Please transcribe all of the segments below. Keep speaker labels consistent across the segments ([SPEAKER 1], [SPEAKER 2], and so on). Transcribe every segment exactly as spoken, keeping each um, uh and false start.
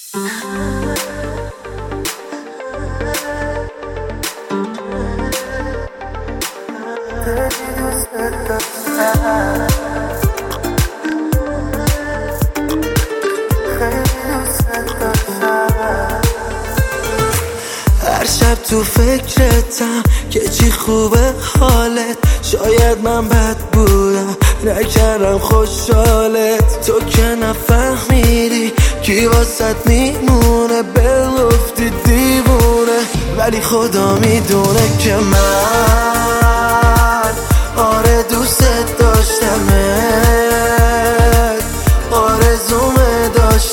[SPEAKER 1] هر شب تو فکرتم که چی خوبه حالت. شاید من بد بودم نکردم خوشحالت. تو که نفهمیدی کی واسط میمونه، بگفتی دیوونه. ولی خدا میدونه که من آره دوست داشتمت، آرزومه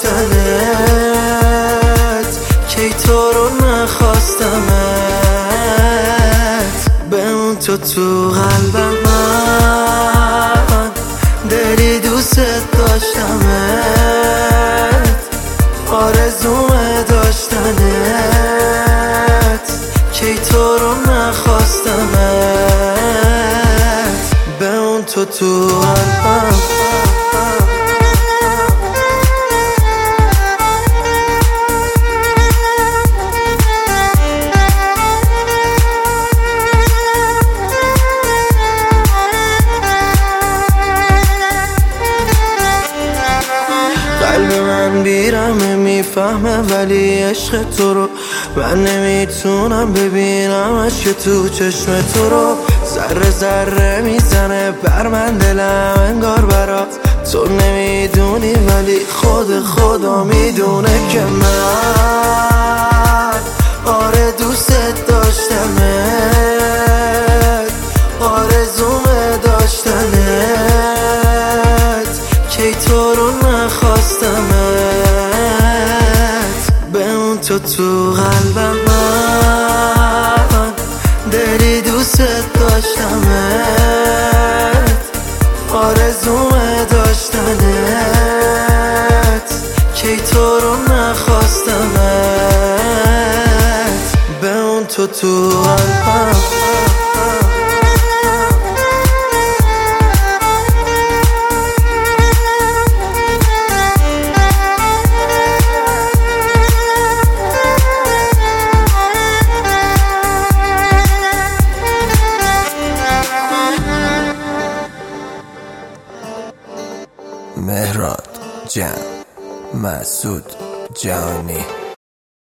[SPEAKER 1] داشتنت، کی تو رو نخواستمت. بمون تو تو قلبم، من دلی دوست داشتمت، آرزومه داشتنت، کی تو رو نخواستمت. بمون تو تو قلبم. قلب من بیرمه میفهمه ولی عشق تو رو من نمیتونم ببینمش که تو چشم تو رو. ذره ذره میزنه بر من دلم انگار برات. تو نمیدونی ولی خود خدا میدونه که من آره دوست داشتمت، آرزومه داشتنت، کی تو رو نخواستمت. بمون تو تو قلبم، من دلی دوست داشتمت، آرزومه داشتنت، کی تو رو نخواستمت. بمون تو تو قلبم.
[SPEAKER 2] مهراد جان، مسعود جانی.